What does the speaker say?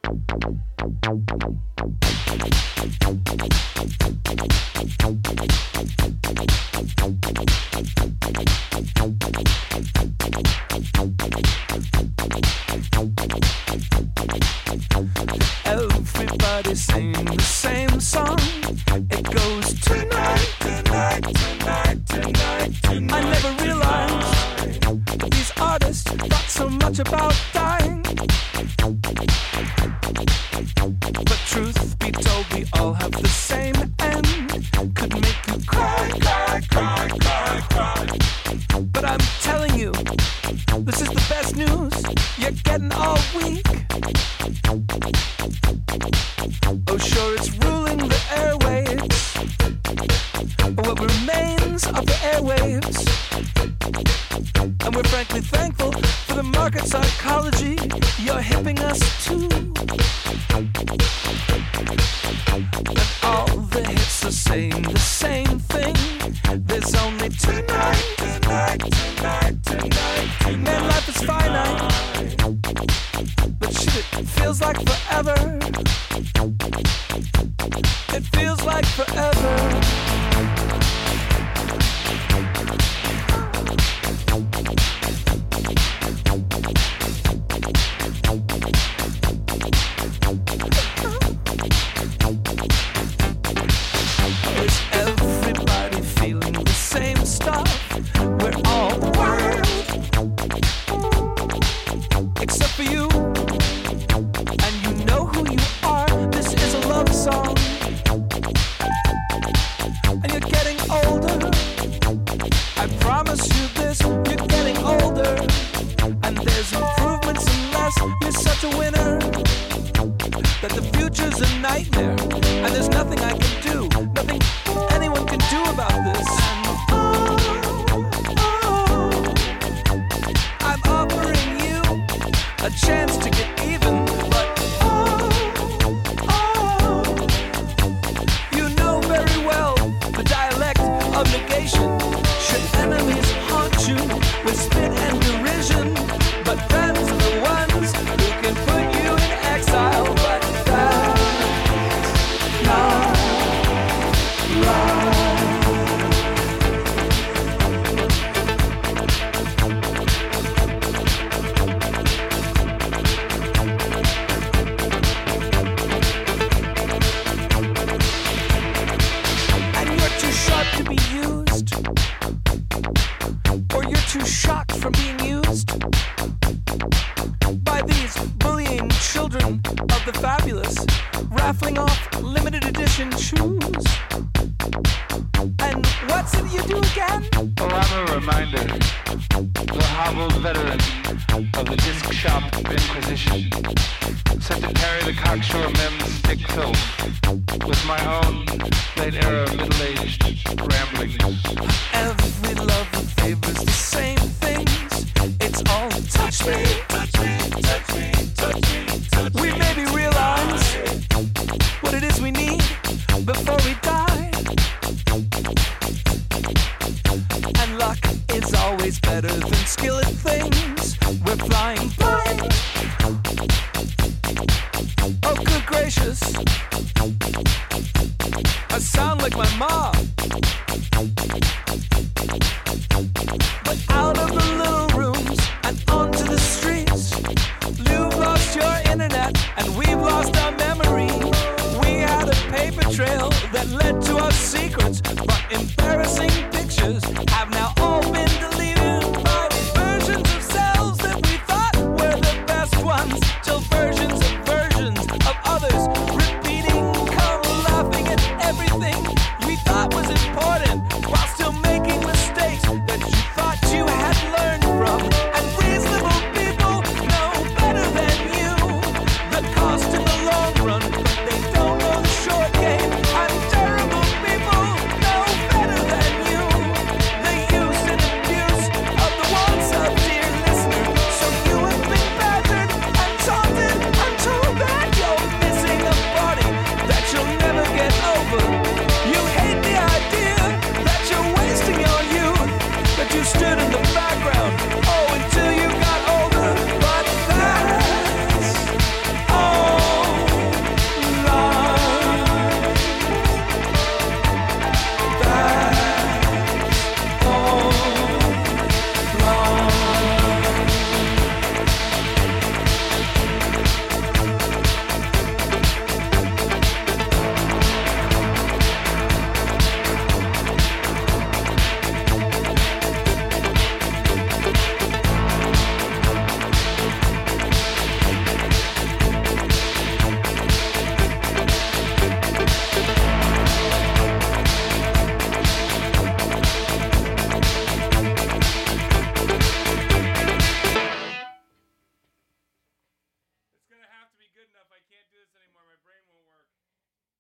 Everybody's singing the same song. It goes tonight, tonight, tonight, tonight, tonight. I never realized that these artists thought so much about dying. But truth be told, we all have the same end. Could make you cry, cry, cry, cry, cry. But I'm telling you, this is the best news you're getting all week. Oh sure, it's ruling the airwaves, what remains of the airwaves. And we're frankly thankful for the market psychology you're hipping us to. And all the hits are saying the same thing. There's only tonight, tonight, tonight, tonight, tonight. Man, life is finite, but shit, it feels like forever. It feels like forever. Is everybody feeling the same stuff? We're all wild, except for you. And you know who you are. This is a love song. And you're getting older. I promise you this, you're getting older. And there's improvements unless you're such a winner that the future's a nightmare. And there's nothing I can do, nothing anyone can do about this. I'm offering you a chance to get even, but you know very well the dialect of negation. Should enemies haunt you with spit and derision, but friends are the ones who can put you in exile. But that's not right. And you're too sharp to be used, or you're too shocked from being used by these bullying children of the fabulous, raffling off limited edition shoes. And what's it you do again? Oh, I'm a reminder, the hobbled veteran of the disc shop inquisition, sent to carry the cocksure men's stick filth with my own late-era middle-aged ramblings. Every love favors the same things. It's all touch me, touch me, touch me, touch me, touch me. We maybe realize what it is we need before we die. And luck is always better than skill at things. We're flying blind. Oh, good gracious, I sound like my mom. But out of the little rooms and onto the streets, you've lost your internet and we've lost our memory. We had a paper trail that led to our secrets, but